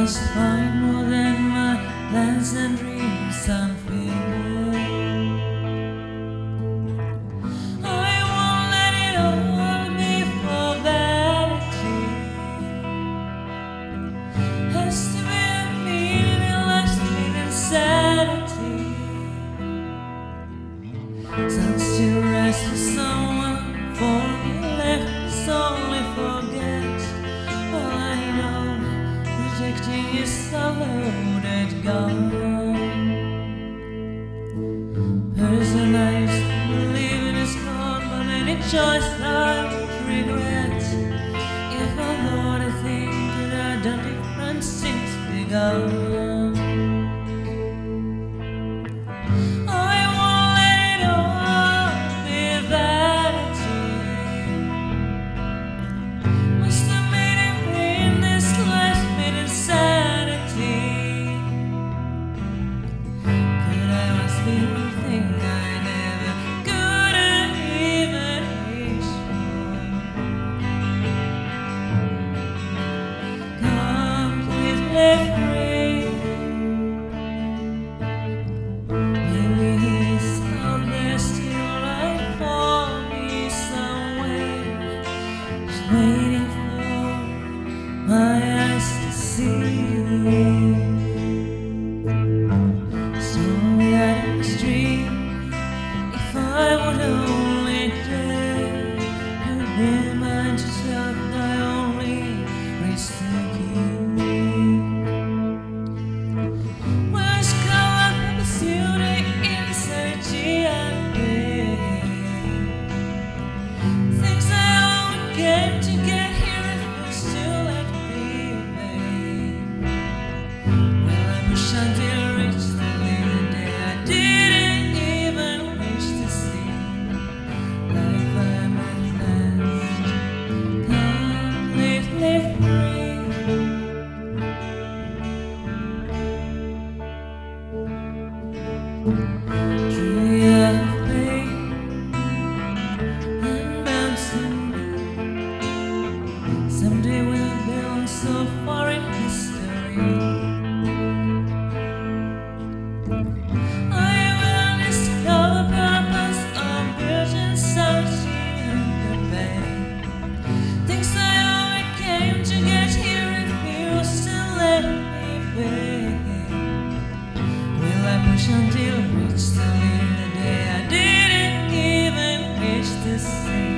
must find more than my plans and dreams unfilled. I won't let it all be for vanity. Has to be a meaning lasting insanity. Sun still rise for someone, for me left is only forget. All I know, rejecting is a loaded gun. Personalized, believing is gone, but any choice I would regret. If I thought I think that I'd done different since begun. I won't let it all be vanity. Must have made it in this life, made insanity. Could I must be one thing I never couldn't even wish for. Completely free. Maybe he's out there still right for me somewhere, just waiting for my eyes to see. So that I must dream, if I would only dare, could remind yourself that I only reached the key. Where's color, pursuit, insanity, and pain? Things I only came to get here if we still let me vain. Well, I wish I did reach the little day I didn't even wish to see. Life I'm at last, completely free. Tree of pain and bouncing me. Someday we'll belong so far in history. I will discover purpose of beauty and searching and the pain. Things I only came to get here if you still let me be. Will I push until reach the little day I didn't even wish to see?